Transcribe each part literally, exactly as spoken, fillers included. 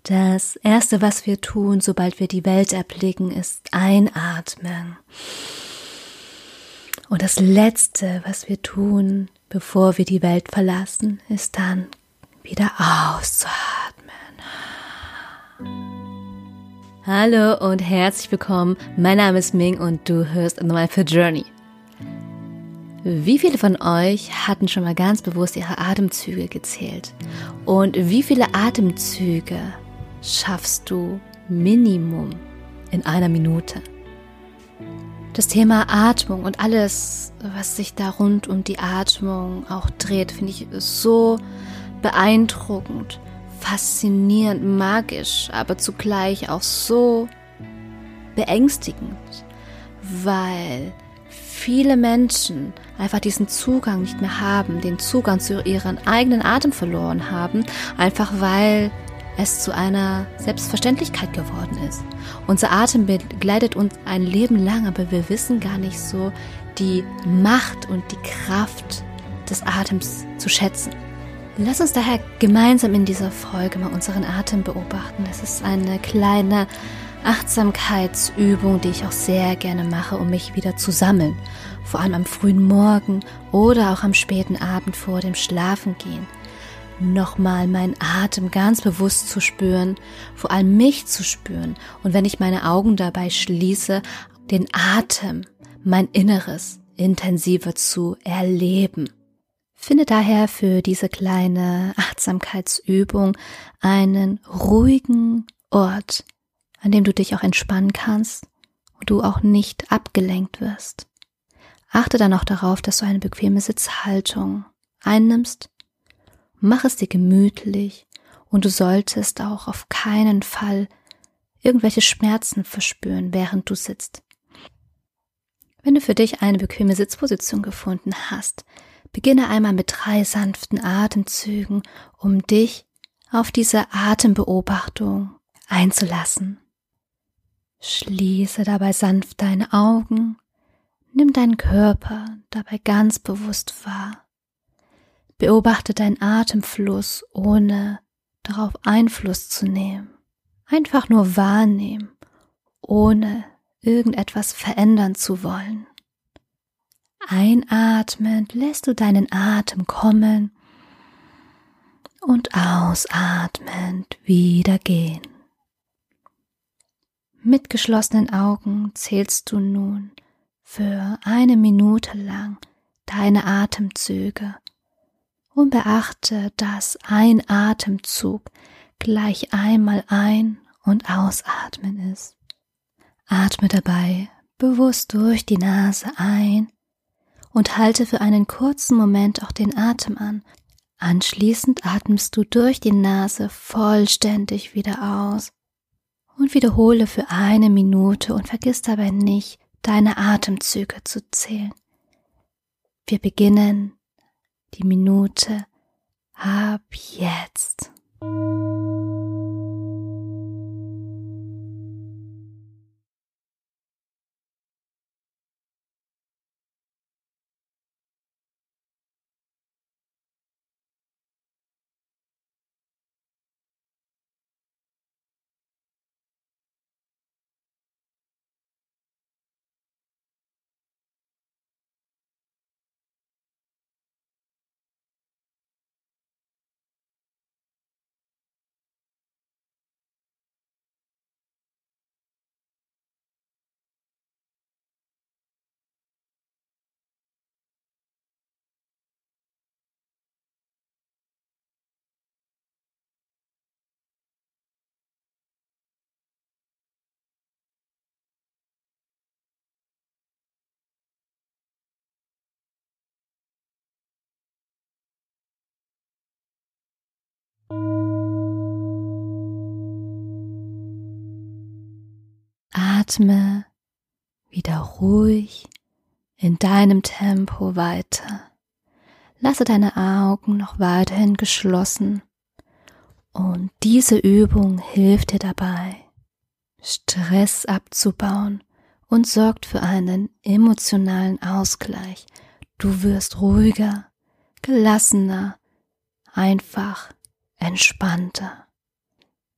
Das Erste, was wir tun, sobald wir die Welt erblicken, ist einatmen. Und das Letzte, was wir tun, bevor wir die Welt verlassen, ist dann wieder auszuatmen. Hallo und herzlich willkommen. Mein Name ist Ming und du hörst The Mindful Journey. Wie viele von euch hatten schon mal ganz bewusst ihre Atemzüge gezählt? Und wie viele Atemzüge schaffst du Minimum in einer Minute? Das Thema Atmung und alles, was sich da rund um die Atmung auch dreht, finde ich so beeindruckend, faszinierend, magisch, aber zugleich auch so beängstigend, weil viele Menschen einfach diesen Zugang nicht mehr haben, den Zugang zu ihrem eigenen Atem verloren haben, einfach weil es zu einer Selbstverständlichkeit geworden ist. Unser Atem begleitet uns ein Leben lang, aber wir wissen gar nicht so die Macht und die Kraft des Atems zu schätzen. Lass uns daher gemeinsam in dieser Folge mal unseren Atem beobachten. Das ist eine kleine Achtsamkeitsübung, die ich auch sehr gerne mache, um mich wieder zu sammeln. Vor allem am frühen Morgen oder auch am späten Abend vor dem Schlafengehen. Nochmal meinen Atem ganz bewusst zu spüren, vor allem mich zu spüren und wenn ich meine Augen dabei schließe, den Atem, mein Inneres intensiver zu erleben. Finde daher für diese kleine Achtsamkeitsübung einen ruhigen Ort, an dem du dich auch entspannen kannst und du auch nicht abgelenkt wirst. Achte dann auch darauf, dass du eine bequeme Sitzhaltung einnimmst. Mach es dir gemütlich und du solltest auch auf keinen Fall irgendwelche Schmerzen verspüren, während du sitzt. Wenn du für dich eine bequeme Sitzposition gefunden hast, beginne einmal mit drei sanften Atemzügen, um dich auf diese Atembeobachtung einzulassen. Schließe dabei sanft deine Augen, nimm deinen Körper dabei ganz bewusst wahr. Beobachte deinen Atemfluss, ohne darauf Einfluss zu nehmen. Einfach nur wahrnehmen, ohne irgendetwas verändern zu wollen. Einatmend lässt du deinen Atem kommen und ausatmend wieder gehen. Mit geschlossenen Augen zählst du nun für eine Minute lang deine Atemzüge und beachte, dass ein Atemzug gleich einmal ein- und ausatmen ist. Atme dabei bewusst durch die Nase ein und halte für einen kurzen Moment auch den Atem an. Anschließend atmest du durch die Nase vollständig wieder aus und wiederhole für eine Minute und vergiss dabei nicht, deine Atemzüge zu zählen. Wir beginnen die Minute ab jetzt. Atme wieder ruhig in deinem Tempo weiter. Lasse deine Augen noch weiterhin geschlossen und diese Übung hilft dir dabei, Stress abzubauen und sorgt für einen emotionalen Ausgleich. Du wirst ruhiger, gelassener, einfach entspannter.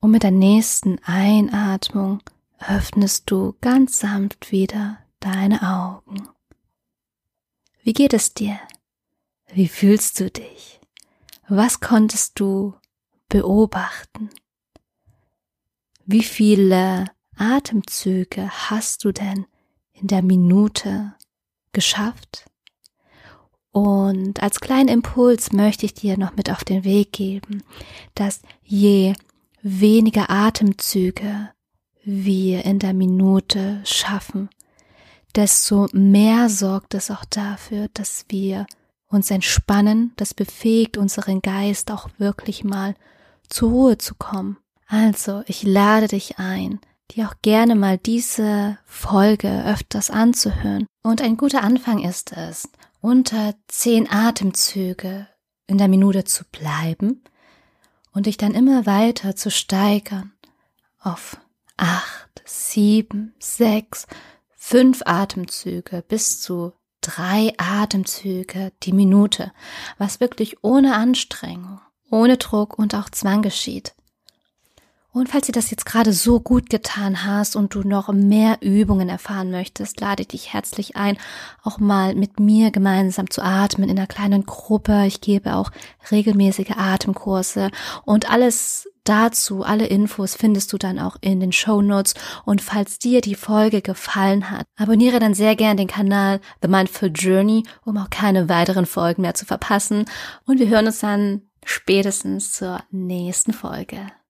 Und mit der nächsten Einatmung öffnest du ganz sanft wieder deine Augen. Wie geht es dir? Wie fühlst du dich? Was konntest du beobachten? Wie viele Atemzüge hast du denn in der Minute geschafft? Und als kleinen Impuls möchte ich dir noch mit auf den Weg geben, dass je weniger Atemzüge wir in der Minute schaffen, desto mehr sorgt es auch dafür, dass wir uns entspannen. Das befähigt unseren Geist auch wirklich mal zur Ruhe zu kommen. Also, ich lade dich ein, dir auch gerne mal diese Folge öfters anzuhören. Und ein guter Anfang ist es, unter zehn Atemzüge in der Minute zu bleiben und dich dann immer weiter zu steigern auf acht, sieben, sechs, fünf Atemzüge bis zu drei Atemzüge die Minute, was wirklich ohne Anstrengung, ohne Druck und auch Zwang geschieht. Und falls dir das jetzt gerade so gut getan hast und du noch mehr Übungen erfahren möchtest, lade ich dich herzlich ein, auch mal mit mir gemeinsam zu atmen in einer kleinen Gruppe. Ich gebe auch regelmäßige Atemkurse und alles dazu, alle Infos findest du dann auch in den Shownotes. Und falls dir die Folge gefallen hat, abonniere dann sehr gern den Kanal The Mindful Journey, um auch keine weiteren Folgen mehr zu verpassen. Und wir hören uns dann spätestens zur nächsten Folge.